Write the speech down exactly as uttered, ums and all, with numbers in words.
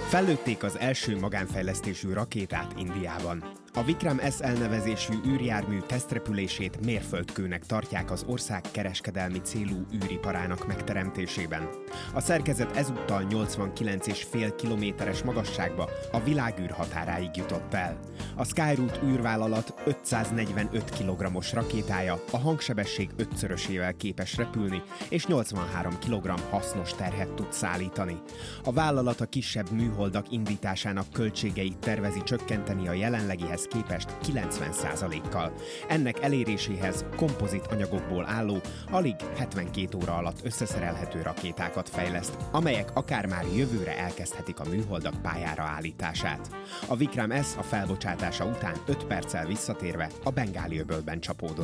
Fellőtték az első magánfejlesztésű rakétát Indiában. A Vikram S elnevezésű űrjármű tesztrepülését mérföldkőnek tartják az ország kereskedelmi célú űriparának megteremtésében. A szerkezet ezúttal nyolcvankilenc egész öt kilométeres magasságba, a világűr határáig jutott el. A Skyroot űrvállalat ötszáznegyvenöt kilogrammos rakétája a hangsebesség ötszörösével képes repülni, és nyolcvanhárom kilogramm hasznos terhet tud szállítani. A vállalat a kisebb műholdak indításának költségeit tervezi csökkenteni a jelenlegihez képest kilencven százalékkal. Ennek eléréséhez kompozit anyagokból álló, alig hetvenkét óra alatt összeszerelhető rakétákat fejleszt, amelyek akár már jövőre elkezdhetik a műholdak pályára állítását. A Vikram S a felbocsátása után öt perccel visszatérve a Bengáli-öbölben csapódott